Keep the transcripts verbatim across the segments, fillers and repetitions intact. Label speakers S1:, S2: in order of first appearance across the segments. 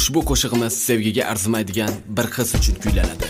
S1: Ushbu qo'shig'imiz sevgiga arzimaydigan bir qiz uchun kuylanadi.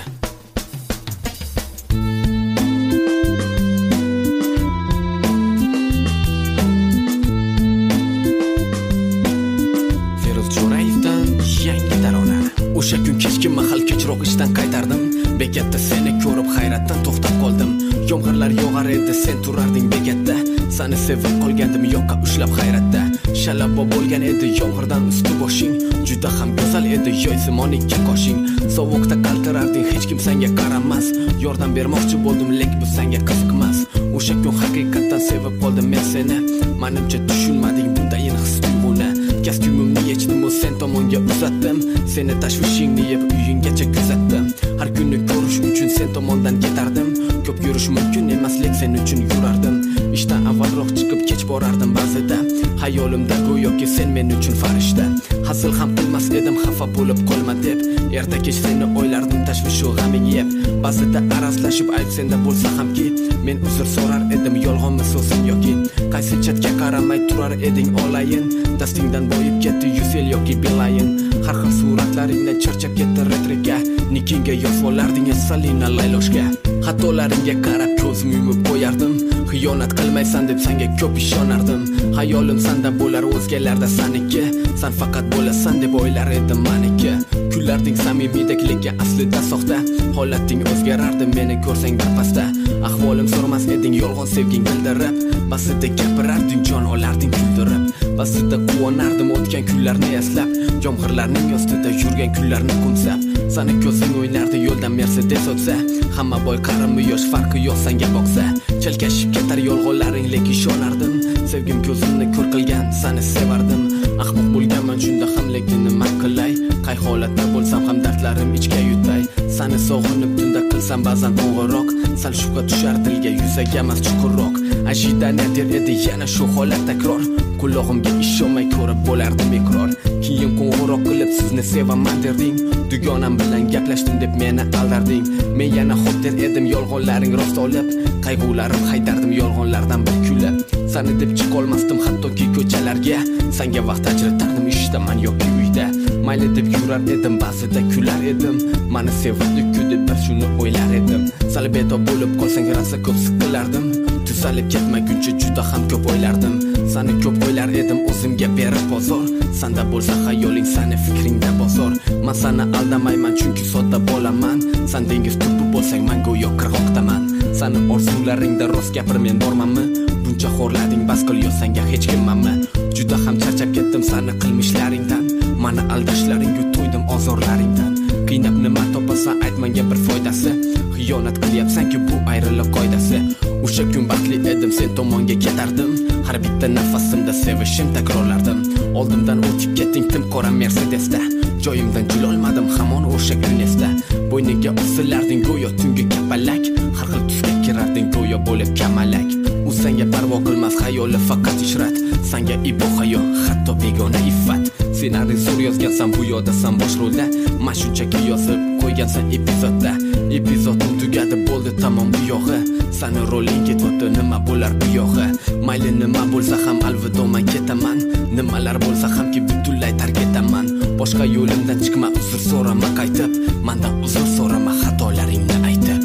S1: Feruz Jo'rayevdan yangi tarona. O'sha kun kechki mahal kechroq ishdan qaytardim. Bekatda seni ko'rib hayratdan to'xtab qoldim. Yomg'irlar yog'ar edi, sen turarding bekatda. Seni sevib qolgandim yoqqa ushlab hayratda. Shalabbo bo'lgan edi yomg'irdan usti boshing. Juda ham go'zal edi yoy simon ikki qoshing. Sovuqda qaltirarding, hech kim senga qaramas. Yordam bermoqchi bo'ldim, lek bu senga qiziqmas. O'sha kun haqiqatan sevib qoldim men seni. Menimcha tushunmading bundayin his tuyg'uni. Kostyumimni yechdim, u sen tomonga uzatdim. Seni tashvishingni yeb uyinggacha kuzatdim. Har kunni ko'rish uchun sen tomondan ketardim. Ko'p yurish mumkin emas, lek sen uchun yurardim. Ishdan avvalroq chiqib kech borardim ba'zida. Hayolimda go'yoki sen men uchun farishta. Hazil ham qilmas edim xafa bo'lib qolma deb. Erta kech seni o'ylardim tashvish va g'aming yeb. Ba'zida arazlashib ayb senda bo'lsa hamki, men uzr so'rar edim yolg'onmi so'zim yoki. Qaysi chetga qaramay turar eding olayin. Dastingdan bo'yib ketdi yuz yil yoki bilayin. Har xil suratlaringni charchab ketdi retrika. Nikinga yozvolarding Salina Layloshga. Xatolaringga qarab ko'zim yumib qo'yardim. Xiyonat qilmaysan deb senga ko'p ishonardim. Hayolim senda bo'lar, o'zgalarda saniki. Sen faqat bo'lasan deb o'ylar edim meniki. Kullarding samimiydek, lekin aslida soxta. Holating o'zgarardi meni ko'rsang birpasda. Ahvolim so'ramas eding yolg'on sevging bildirib. Basida gapirarding jon olarding kuldirib. Basida quvonardim o'tgan kunlarni eslab. Yomg'irlarning ostida yurgan kunlarni qo'msab. Seni ko'zing o'ynardi yo'ldan Mercedes o'tsa. Hamma boy qarimmi yosh farqi yo'q senga boqsa. Chalkashib ketar yolg'onlaring lekin ishonardim. Sevgim ko'zimni ko'r qilgan, seni sevardim. Ahmoq bo'lganman shunda ham lekin nima qilay? Qay holatda bo'lsam ham dardlarim ichga yutay. Seni sog'inib tunda qilsam ba'zan qo'ng'iroq. Sal shubha tushar dilga yuzaga emas chuqurroq. Ashida nadir edi yana shu holat takror. Qulog'imga ishonmay ko'rib bo'lardim iqror. Keyin qo'ng'iroq qilib sizni sevaman derding. Dugonam bilan gaplashdim deb meni aldarding. Men yana xotir edim yolg'onlaring rost olib. Qayg'ularim haydardim yolg'onlardan bir kulib. Seni deb chiqolmasdim hattoki ko'chalarga. Senga vaqt ajratardim ishdaman yoki uyda. Mayli deb yurar edim, ba'zida kular edim. Meni sevardi-ku deb bir shuni o'ylar edim. Salbeto bo'lib qolsang rosa ko'p siqilardim. Tuzalib ketmaguncha juda ham ko'p o'ylardim. Seni ko'p o'ylar edim o'zimga berib bozor. Senda bo'lsa hayoling, seni fikringda bozor. Men seni aldamayman chunki sodda bo'laman. Sen dengiz tubi bo'lsang men go'yo qirg'oqdaman. Seni orzularingda rost gapir men bormanmi? Buncha xo'rlading bas qil yo senga hech kimmanmi? Juda ham charchab ketdim seni qilmishlaringdan. Meni aldashlaringga to'ydim ozorlaringdan. Qiynab nima topasan ayt menga bir foydasi. Xiyonat qilyapsan-ku bu ayriliq qoidasi. O'sha kun baxtli edim sen tomonga ketardim. Har bitta nafasimda sevishim takrorlardim. Oldimdan o'tib ketding tim qora Mercedesda. Joyimdan jilolmadim hamon o'sha kun esda. Bo'yniga osilarding go'yo tungi kapalak. Har xil tusga kirarding go'yo bo'lib kamalak. U senga parvo qilmas xayoli faqat ishrat. Senga iboha yo'q hatto begona iffat. Ssenariy zo'r yozgansan bu yodasan bosh rolda. Men shunchaki yozib qo'ygansan epizodda. Epizodning tugadi bo'ldi tamom bu yog'i. Seni roling ketibdi nima bo'lar bu yog'i. Mayli nima bo'lsa ham alvido men ketaman. Nimalar bo'lsa hamki butunlay tark etaman. Boshqa yo'limdan chiqma uzr so'rama qaytib. Mendan uzr so'rama xatolaringni aytib.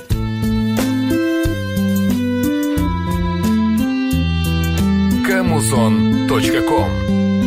S2: камузон точка ком